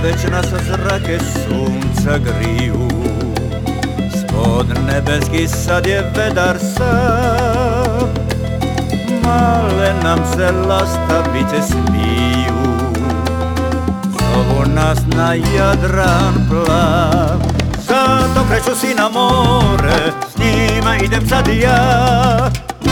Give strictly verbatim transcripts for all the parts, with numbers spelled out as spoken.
već nas zrake sunca griju. Spod nebeski sad je vedar sam, male nam se lastavice smiju. Zovu nas na Jadran plav, zato kreću si na more, s njima idem sad i ja.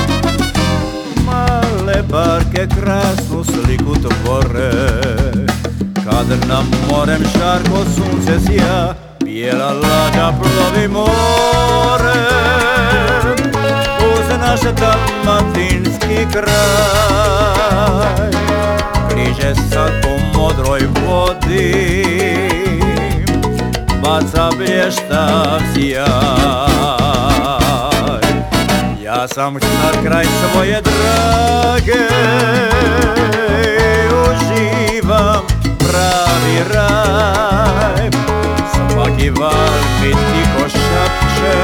Male barke krasnu sliku tvore, kad nam morem žarko sunce sja, bijela lađa plovi morem uz naš dalmatinski kraj. Križe sad po modroj vodi baca blještav sjaj. Ja sam sad kraj svoje drage, uživam pravi raj. Svaki val mi tiho šapće,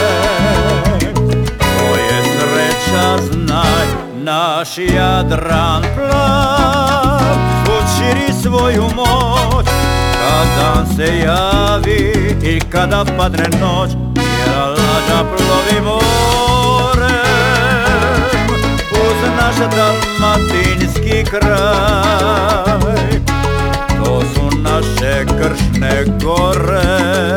to je sreća, znaj, naš Jadran plav. Svud širi svoju moć, kad dan se javi i kada padne noć. Bijela lađa plovi morem uz naš dalmatinski kraj. To su naše kršne gore,